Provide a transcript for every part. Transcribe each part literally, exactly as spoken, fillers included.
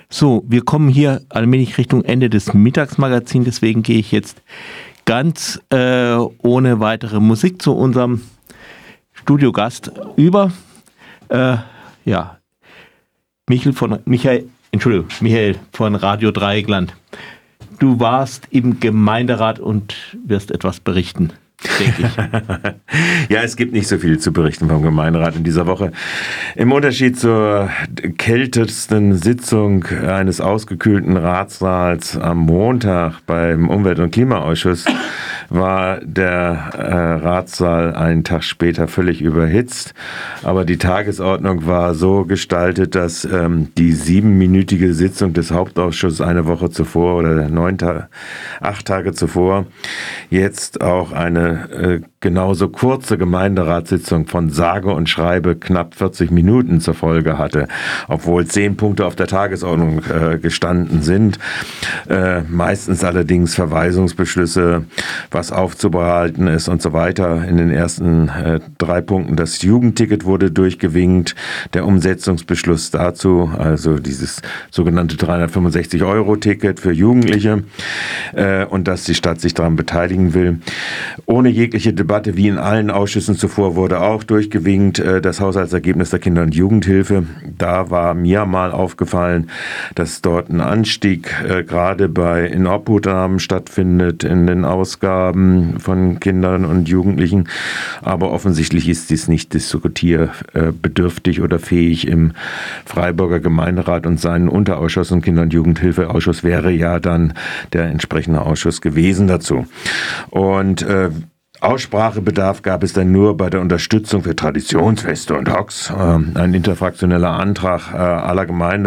So, wir kommen hier allmählich Richtung Ende des Mittagsmagazins, deswegen gehe ich jetzt ganz äh, ohne weitere Musik zu unserem Studiogast über. Äh, ja, Michael von Michael, Entschuldigung, Michael von Radio Dreieckland. Du warst im Gemeinderat und wirst etwas berichten, denke ich. Ja, es gibt nicht so viel zu berichten vom Gemeinderat in dieser Woche. Im Unterschied zur kältesten Sitzung eines ausgekühlten Ratssaals am Montag beim Umwelt- und Klimaausschuss war der äh, Ratssaal einen Tag später völlig überhitzt. Aber die Tagesordnung war so gestaltet, dass ähm, die siebenminütige Sitzung des Hauptausschusses eine Woche zuvor oder neun Ta- acht Tage zuvor jetzt auch eine äh, genauso kurze Gemeinderatssitzung von sage und schreibe knapp vierzig Minuten zur Folge hatte, obwohl zehn Punkte auf der Tagesordnung äh, gestanden sind. Äh, meistens allerdings Verweisungsbeschlüsse, was aufzubehalten ist und so weiter. In den ersten äh, drei Punkten das Jugendticket wurde durchgewinkt, der Umsetzungsbeschluss dazu, also dieses sogenannte dreihundertfünfundsechzig Euro Ticket für Jugendliche äh, und dass die Stadt sich daran beteiligen will. Ohne jegliche Debatte, wie in allen Ausschüssen zuvor, wurde auch durchgewinkt äh, das Haushaltsergebnis der Kinder- und Jugendhilfe. Da war mir mal aufgefallen, dass dort ein Anstieg äh, gerade bei Inobhutnahmen stattfindet in den Ausgaben von Kindern und Jugendlichen. Aber offensichtlich ist dies nicht diskutierbedürftig oder fähig im Freiburger Gemeinderat und seinen Unterausschüssen. Kinder- und Jugendhilfeausschuss wäre ja dann der entsprechende Ausschuss gewesen dazu. Und äh, Aussprachebedarf gab es dann nur bei der Unterstützung für Traditionsfeste und Hocs. Ähm, ein interfraktioneller Antrag äh, aller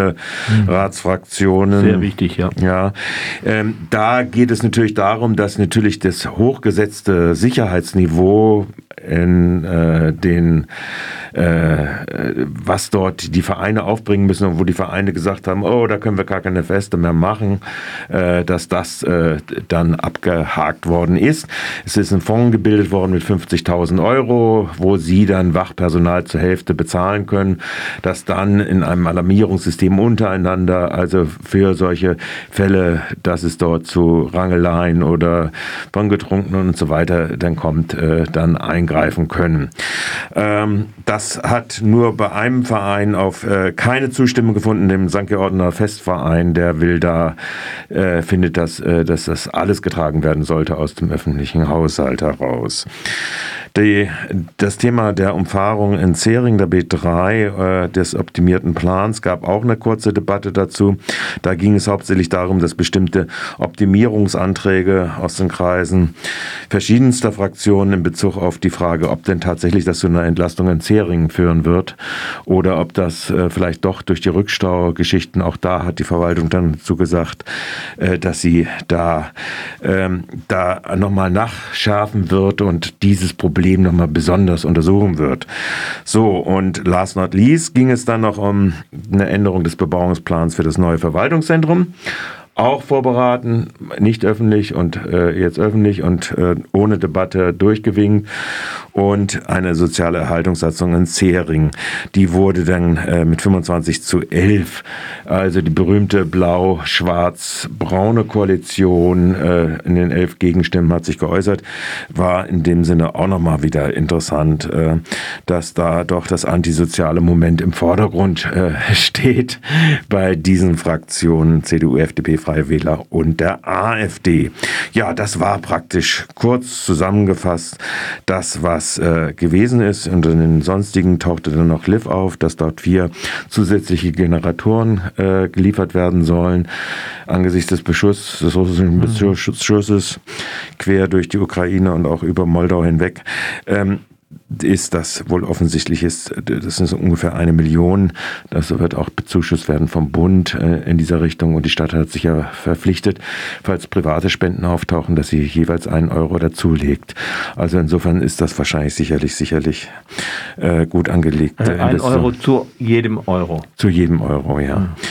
Gemeinderatsfraktionen. Sehr wichtig, ja. Ja, ähm, da geht es natürlich darum, dass natürlich das hochgesetzte Sicherheitsniveau in äh, den, äh, was dort die Vereine aufbringen müssen und wo die Vereine gesagt haben, oh, da können wir gar keine Feste mehr machen, äh, dass das äh, dann abgehakt worden ist. Es ist ein Fonds gebildet worden mit fünfzigtausend Euro, wo sie dann Wachpersonal zur Hälfte bezahlen können, das dann in einem Alarmierungssystem untereinander, also für solche Fälle, dass es dort zu Rangeleien oder von Getrunkenen und so weiter dann kommt, äh, dann eingreifen können. Ähm, das hat nur bei einem Verein auf äh, keine Zustimmung gefunden, dem Sankt Georgener Festverein, der will da, äh, findet, dass, äh, dass das alles getragen werden sollte aus dem öffentlichen Haushalt heraus. Die, das Thema der Umfahrung in Zähring, der B drei, äh, des optimierten Plans, gab auch eine kurze Debatte dazu. Da ging es hauptsächlich darum, dass bestimmte Optimierungsanträge aus den Kreisen verschiedenster Fraktionen in Bezug auf die Frage, ob denn tatsächlich das zu einer Entlastung in Zähringen führen wird oder ob das äh, vielleicht doch durch die Rückstaugeschichten, auch da hat die Verwaltung dann zugesagt, äh, dass sie da, ähm, da nochmal nachschärfen wird und dieses Problem nochmal besonders untersuchen wird. So, und last not least ging es dann noch um eine Änderung des Bebauungsplans für das neue Verwaltungszentrum. Auch vorberaten, nicht öffentlich und äh, jetzt öffentlich und äh, ohne Debatte durchgewinkt. Und eine soziale Erhaltungssatzung in Zähring, die wurde dann äh, mit fünfundzwanzig zu elf, also die berühmte blau-schwarz-braune Koalition äh, in den elf Gegenstimmen hat sich geäußert, war in dem Sinne auch nochmal wieder interessant, äh, dass da doch das antisoziale Moment im Vordergrund äh, steht bei diesen Fraktionen C D U, F D P, Freie Wähler und der AfD. Ja, das war praktisch kurz zusammengefasst das, was äh, gewesen ist. Und in den sonstigen tauchte dann noch L I V auf, dass dort vier zusätzliche Generatoren äh, geliefert werden sollen. Angesichts des Beschusses, des russischen Beschusses quer durch die Ukraine und auch über Moldau hinweg, ähm, ist das wohl offensichtlich ist, das ist ungefähr eine Million. Das wird auch bezuschusst werden vom Bund äh, in dieser Richtung. Und die Stadt hat sich ja verpflichtet, falls private Spenden auftauchen, dass sie jeweils einen Euro dazulegt. Also insofern ist das wahrscheinlich sicherlich, sicherlich äh, gut angelegt. Ein Euro zu jedem Euro. Zu jedem Euro, ja. Mhm.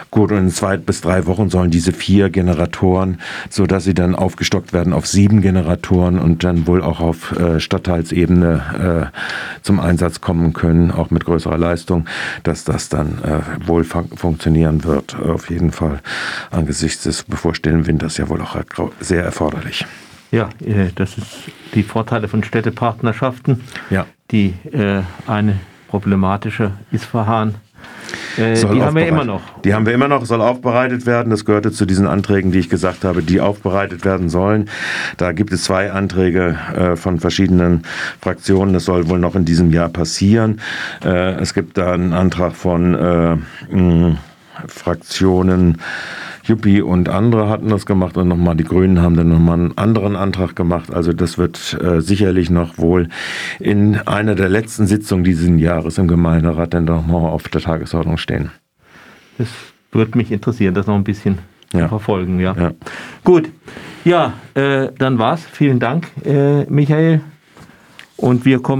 Gut, und in zwei bis drei Wochen sollen diese vier Generatoren, sodass sie dann aufgestockt werden auf sieben Generatoren und dann wohl auch auf äh, Stadtteilsebene äh, zum Einsatz kommen können, auch mit größerer Leistung, dass das dann äh, wohl fun- funktionieren wird. Auf jeden Fall angesichts des bevorstehenden Winters ja wohl auch sehr erforderlich. Ja, das ist die Vorteile von Städtepartnerschaften. Ja. Die äh, eine problematische Isfahan, äh, die haben wir immer noch. Die haben wir immer noch, soll aufbereitet werden. Das gehörte zu diesen Anträgen, die ich gesagt habe, die aufbereitet werden sollen. Da gibt es zwei Anträge äh, von verschiedenen Fraktionen. Das soll wohl noch in diesem Jahr passieren. Äh, es gibt da einen Antrag von äh, mh, Fraktionen, Juppie und andere hatten das gemacht und nochmal die Grünen haben dann nochmal einen anderen Antrag gemacht. Also das wird äh, sicherlich noch wohl in einer der letzten Sitzungen dieses Jahres im Gemeinderat dann nochmal auf der Tagesordnung stehen. Das würde mich interessieren, das noch ein bisschen ja. zu verfolgen. Ja. Ja. Gut, ja, äh, dann war's. Vielen Dank, äh, Michael. Und wir kommen